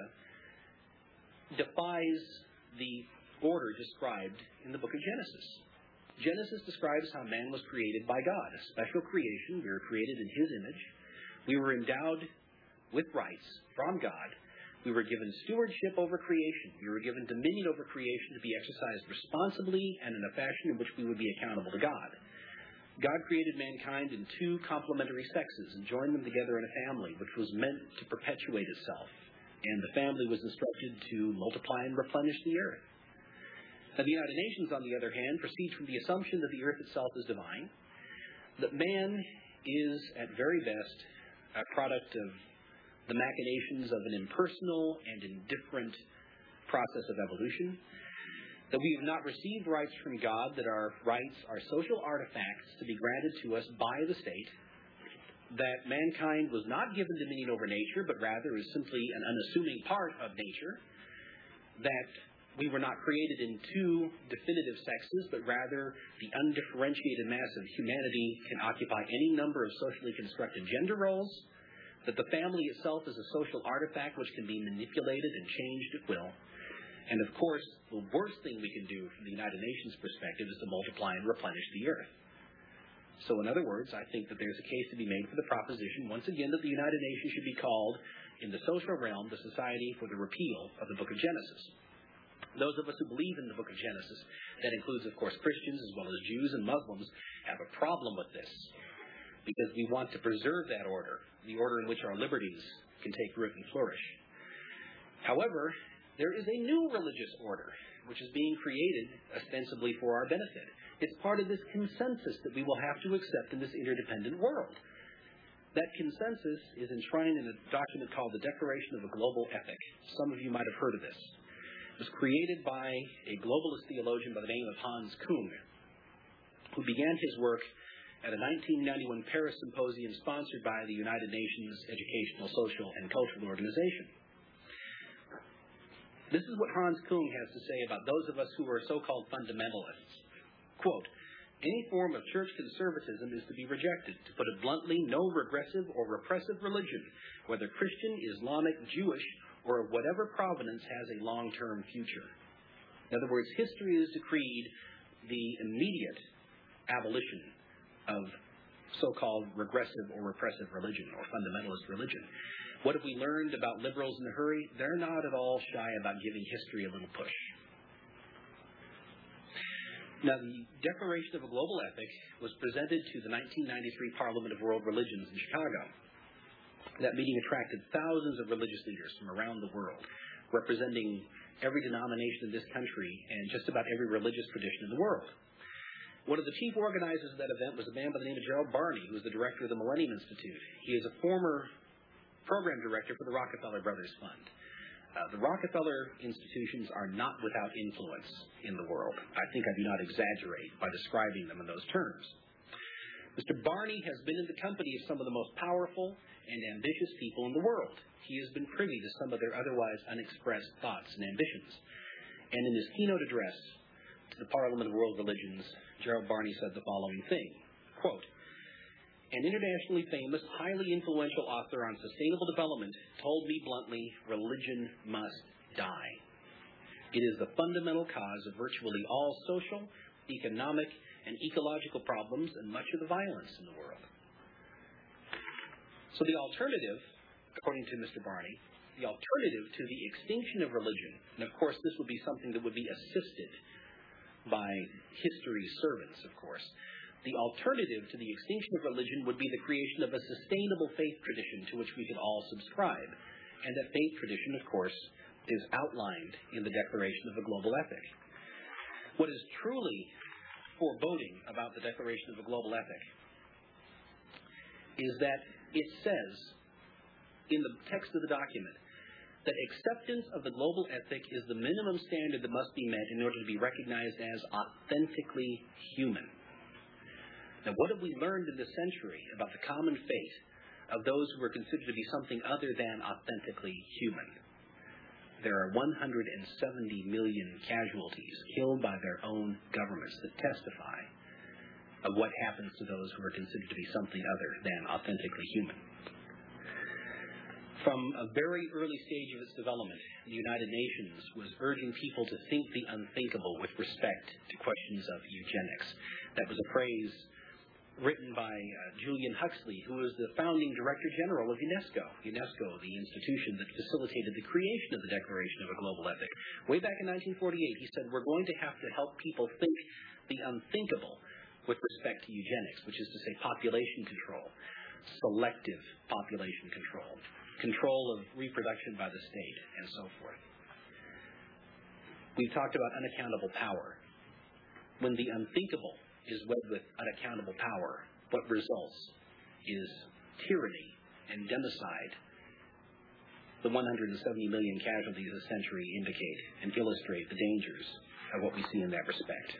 defies the order described in the book of Genesis. Genesis describes how man was created by God, a special creation. We were created in His image. We were endowed with rights from God. We were given stewardship over creation. We were given dominion over creation to be exercised responsibly and in a fashion in which we would be accountable to God. God created mankind in two complementary sexes and joined them together in a family which was meant to perpetuate itself. And the family was instructed to multiply and replenish the earth. Now, the United Nations, on the other hand, proceeds from the assumption that the earth itself is divine, that man is, at very best, a product of the machinations of an impersonal and indifferent process of evolution, that we have not received rights from God, that our rights are social artifacts to be granted to us by the state, that mankind was not given dominion over nature, but rather is simply an unassuming part of nature, that we were not created in two definitive sexes, but rather the undifferentiated mass of humanity can occupy any number of socially constructed gender roles, that the family itself is a social artifact which can be manipulated and changed at will. And of course, the worst thing we can do from the United Nations perspective is to multiply and replenish the earth. So in other words, I think that there's a case to be made for the proposition, once again, that the United Nations should be called, in the social realm, the Society for the Repeal of the Book of Genesis. Those of us who believe in the book of Genesis, that includes, of course, Christians as well as Jews and Muslims, have a problem with this because we want to preserve that order, the order in which our liberties can take root and flourish. However, there is a new religious order which is being created ostensibly for our benefit. It's part of this consensus that we will have to accept in this interdependent world. That consensus is enshrined in a document called the Declaration of a Global Ethic. Some of you might have heard of this. It was created by a globalist theologian by the name of Hans Kung, who began his work at a 1991 Paris symposium sponsored by the United Nations Educational, Social, and Cultural Organization. This is what Hans Kung has to say about those of us who are so-called fundamentalists. Quote, "Any form of church conservatism is to be rejected. To put it bluntly, no regressive or repressive religion, whether Christian, Islamic, Jewish, or of whatever provenance, has a long-term future." In other words, history has decreed the immediate abolition of so-called regressive or repressive religion or fundamentalist religion. What have we learned about liberals in a hurry? They're not at all shy about giving history a little push. Now, the Declaration of a Global Ethic was presented to the 1993 Parliament of World Religions in Chicago. That meeting attracted thousands of religious leaders from around the world, representing every denomination in this country and just about every religious tradition in the world. One of the chief organizers of that event was a man by the name of Gerald Barney, who was the director of the Millennium Institute. He is a former program director for the Rockefeller Brothers Fund. The Rockefeller institutions are not without influence in the world. I think I do not exaggerate by describing them in those terms. Mr. Barney has been in the company of some of the most powerful and ambitious people in the world. He has been privy to some of their otherwise unexpressed thoughts and ambitions. And in his keynote address to the Parliament of World Religions, Gerald Barney said the following thing, quote, "An internationally famous, highly influential author on sustainable development told me bluntly, religion must die. It is the fundamental cause of virtually all social, economic, and ecological problems and much of the violence in the world." So the alternative, according to Mr. Barney, the alternative to the extinction of religion, and of course this would be something that would be assisted by history's servants, of course, the alternative to the extinction of religion would be the creation of a sustainable faith tradition to which we could all subscribe. And that faith tradition, of course, is outlined in the Declaration of a Global Ethic. What is truly foreboding about the Declaration of a Global Ethic is that it says in the text of the document that acceptance of the global ethic is the minimum standard that must be met in order to be recognized as authentically human. Now, what have we learned in this century about the common fate of those who are considered to be something other than authentically human? There are 170 million casualties killed by their own governments that testify of what happens to those who are considered to be something other than authentically human. From a very early stage of its development, the United Nations was urging people to think the unthinkable with respect to questions of eugenics. That was a phrase written by Julian Huxley, who was the founding Director General of UNESCO. UNESCO, the institution that facilitated the creation of the Declaration of a Global Ethic. Way back in 1948, he said, we're going to have to help people think the unthinkable with respect to eugenics, which is to say population control, selective population control, control of reproduction by the state, and so forth. We've talked about unaccountable power. When the unthinkable is wed with unaccountable power, what results is tyranny and democide. The 170 million casualties this century indicate and illustrate the dangers of what we see in that respect.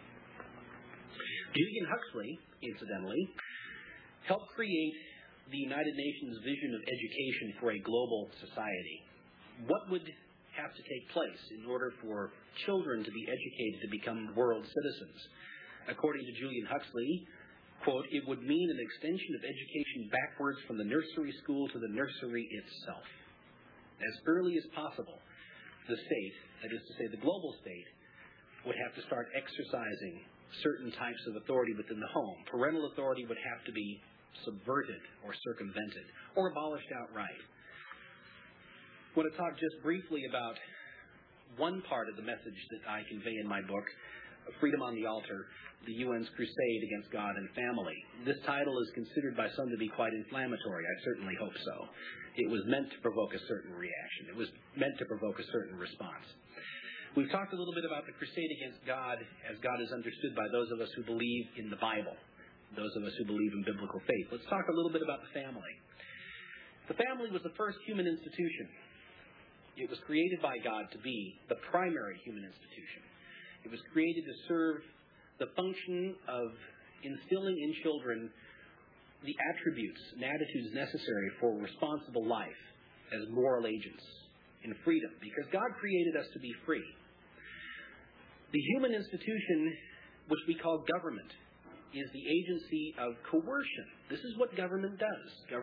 Julian Huxley, incidentally, helped create the United Nations vision of education for a global society. What would have to take place in order for children to be educated to become world citizens? According to Julian Huxley, quote, it would mean an extension of education backwards from the nursery school to the nursery itself. As early as possible, the state, that is to say the global state, would have to start exercising certain types of authority within the home. Parental authority would have to be subverted or circumvented or abolished outright. I want to talk just briefly about one part of the message that I convey in my book, Freedom on the Altar, the UN's Crusade Against God and Family. This title is considered by some to be quite inflammatory. I certainly hope so. It was meant to provoke a certain reaction. It was meant to provoke a certain response. We've talked a little bit about the crusade against God as God is understood by those of us who believe in the Bible, those of us who believe in biblical faith. Let's talk a little bit about the family. The family was the first human institution. It was created by God to be the primary human institution. It was created to serve the function of instilling in children the attributes and attitudes necessary for responsible life as moral agents in freedom, because God created us to be free. The human institution, which we call government, is the agency of coercion. This is what government does.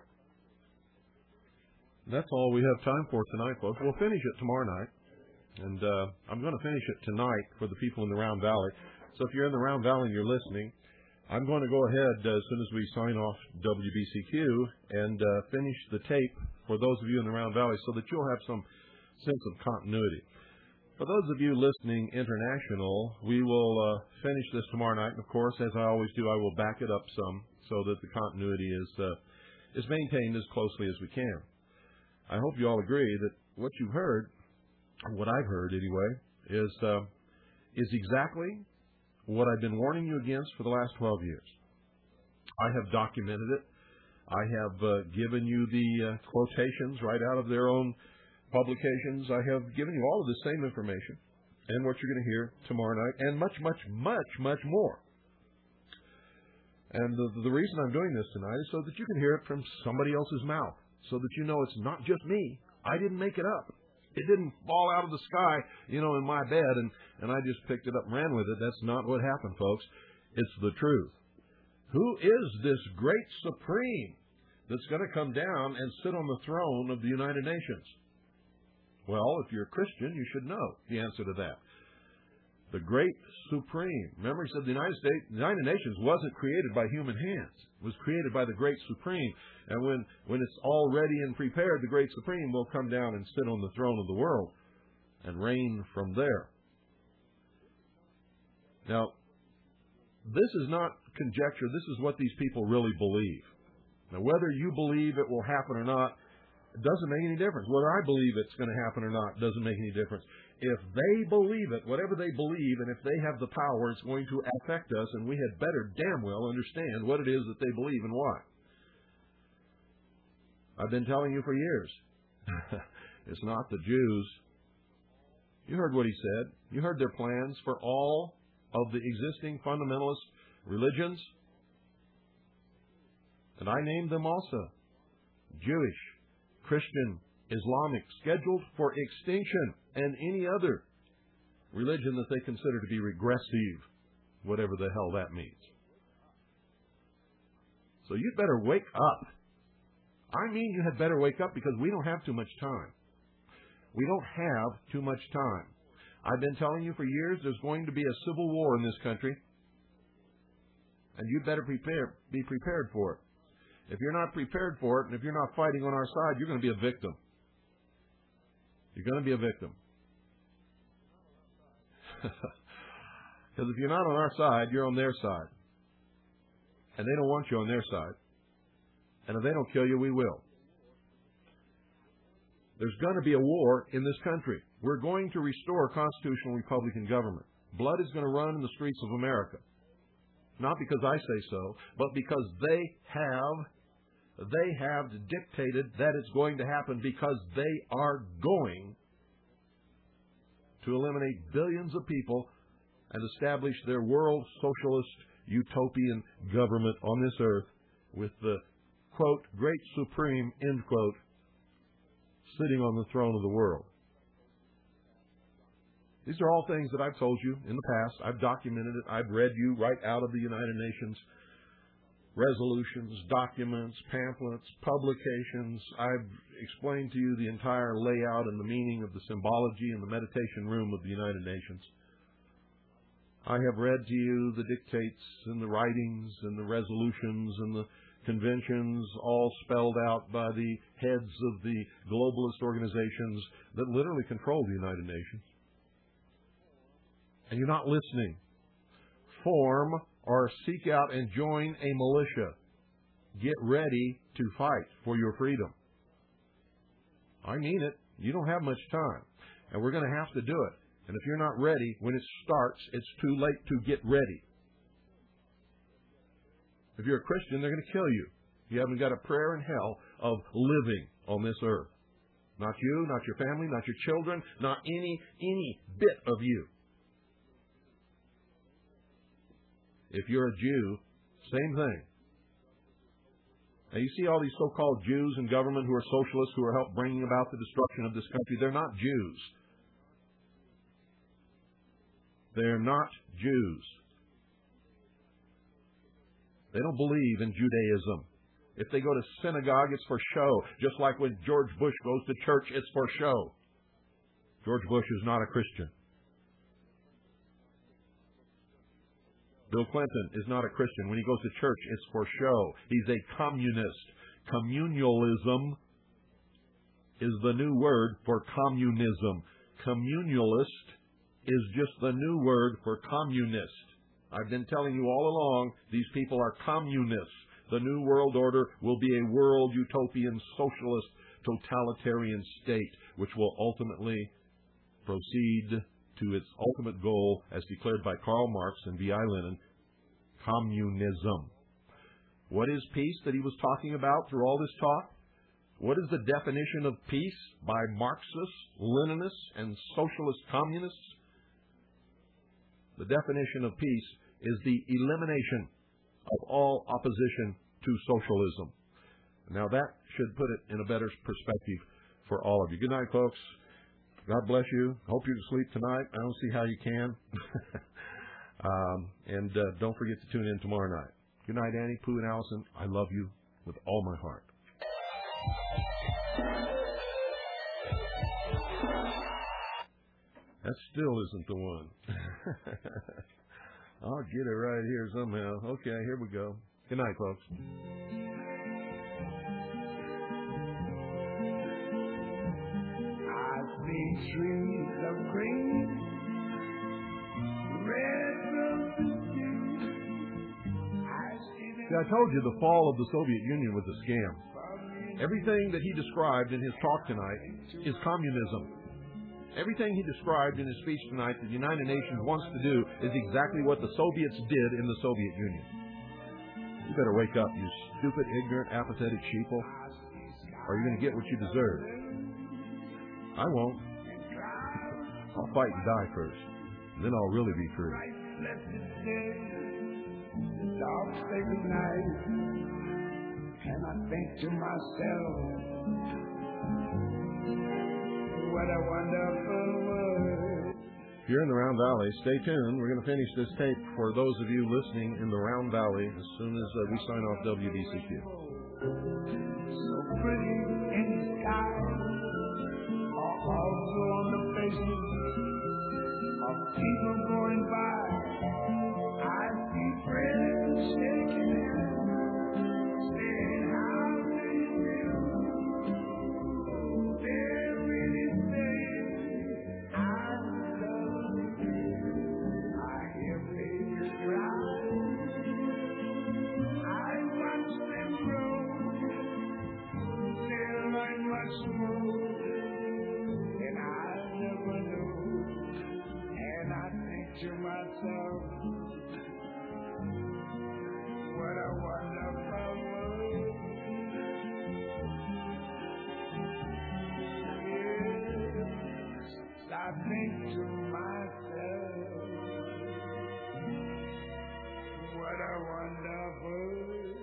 That's all we have time for tonight, folks. We'll finish it tomorrow night. And I'm going to finish it tonight for the people in the Round Valley. So if you're in the Round Valley and you're listening, I'm going to go ahead as soon as we sign off WBCQ and finish the tape for those of you in the Round Valley so that you'll have some sense of continuity. For those of you listening international, we will finish this tomorrow night. And, of course, as I always do, I will back it up some so that the continuity is maintained as closely as we can. I hope you all agree that what you've heard, what I've heard anyway, is exactly what I've been warning you against for the last 12 years. I have documented it. I have given you the quotations right out of their own publications. I have given you all of the same information and what you're going to hear tomorrow night and much, much, much, much more. And the reason I'm doing this tonight is so that you can hear it from somebody else's mouth, so that you know it's not just me. I didn't make it up. It didn't fall out of the sky, in my bed, and I just picked it up and ran with it. That's not what happened, folks. It's the truth. Who is this great supreme that's going to come down and sit on the throne of the United Nations? Well, if you're a Christian, you should know the answer to that. The great supreme. Remember, he said the United Nations wasn't created by human hands. It was created by the great supreme. And when it's all ready and prepared, the great supreme will come down and sit on the throne of the world and reign from there. Now, this is not conjecture. This is what these people really believe. Now, whether you believe it will happen or not, it doesn't make any difference. Whether I believe it's going to happen or not doesn't make any difference. If they believe it, whatever they believe, and if they have the power, it's going to affect us, and we had better damn well understand what it is that they believe and why. I've been telling you for years. It's not the Jews. You heard what he said. You heard their plans for all of the existing fundamentalist religions. And I named them also. Jewish, Christian, Islamic, scheduled for extinction, and any other religion that they consider to be regressive, whatever the hell that means. So you'd better wake up. I mean, you had better wake up, because we don't have too much time. We don't have too much time. I've been telling you for years there's going to be a civil war in this country, and you'd better be prepared for it. If you're not prepared for it, and if you're not fighting on our side, you're going to be a victim. You're going to be a victim. Because if you're not on our side, you're on their side. And they don't want you on their side. And if they don't kill you, we will. There's going to be a war in this country. We're going to restore constitutional Republican government. Blood is going to run in the streets of America. Not because I say so, but because they have dictated that it's going to happen, because they are going to eliminate billions of people and establish their world socialist utopian government on this earth with the, quote, great supreme, end quote, sitting on the throne of the world. These are all things that I've told you in the past. I've documented it. I've read you right out of the United Nations resolutions, documents, pamphlets, publications. I've explained to you the entire layout and the meaning of the symbology in the meditation room of the United Nations. I have read to you the dictates and the writings and the resolutions and the conventions, all spelled out by the heads of the globalist organizations that literally control the United Nations. And you're not listening. Form or seek out and join a militia. Get ready to fight for your freedom. I mean it. You don't have much time. And we're going to have to do it. And if you're not ready, when it starts, it's too late to get ready. If you're a Christian, they're going to kill you. You haven't got a prayer in hell of living on this earth. Not you, not your family, not your children, not any bit of you. If you're a Jew, same thing. Now, you see all these so-called Jews in government who are socialists, who are helping bringing about the destruction of this country. They're not Jews. They're not Jews. They don't believe in Judaism. If they go to synagogue, it's for show. Just like when George Bush goes to church, it's for show. George Bush is not a Christian. Bill Clinton is not a Christian. When he goes to church, it's for show. He's a communist. Communalism is the new word for communism. Communalist is just the new word for communist. I've been telling you all along, these people are communists. The New World Order will be a world utopian socialist totalitarian state, which will ultimately proceed to its ultimate goal as declared by Karl Marx and V.I. Lenin, communism. What is peace that he was talking about through all this talk? What is the definition of peace by Marxists, Leninists, and socialist communists? The definition of peace is the elimination of all opposition to socialism. Now that should put it in a better perspective for all of you. Good night, folks. God bless you. Hope you can sleep tonight. I don't see how you can. And don't forget to tune in tomorrow night. Good night, Annie, Pooh, and Allison. I love you with all my heart. That still isn't the one. I'll get it right here somehow. Okay, here we go. Good night, folks. I see trees of green, red roses too. See, I told you the fall of the Soviet Union was a scam. Everything that he described in his talk tonight is communism. Everything he described in his speech tonight that the United Nations wants to do is exactly what the Soviets did in the Soviet Union. You better wake up, you stupid, ignorant, apathetic sheeple, or you're going to get what you deserve. I won't. I'll fight and die first. And then I'll really be free. The dogs say goodnight. And I think to myself, what a wonderful world. If you're in the Round Valley, stay tuned. We're going to finish this tape for those of you listening in the Round Valley as soon as we sign off WBCQ. So pretty in the sky, are also on the faces of people going by. I see friends shaking hands, saying how do you do? They're really saying I love you. I hear babies cry, I watch them grow. They'll learn much more than I never knew. And I think to myself, what a wonderful world. Yes, I think to myself, what a wonderful world.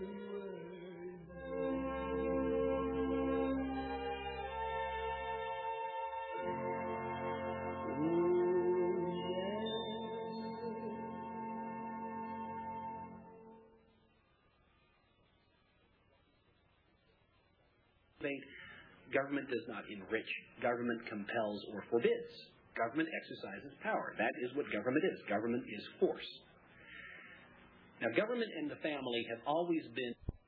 Government does not enrich. Government compels or forbids. Government exercises power. That is what government is. Government is force. Now, government and the family have always been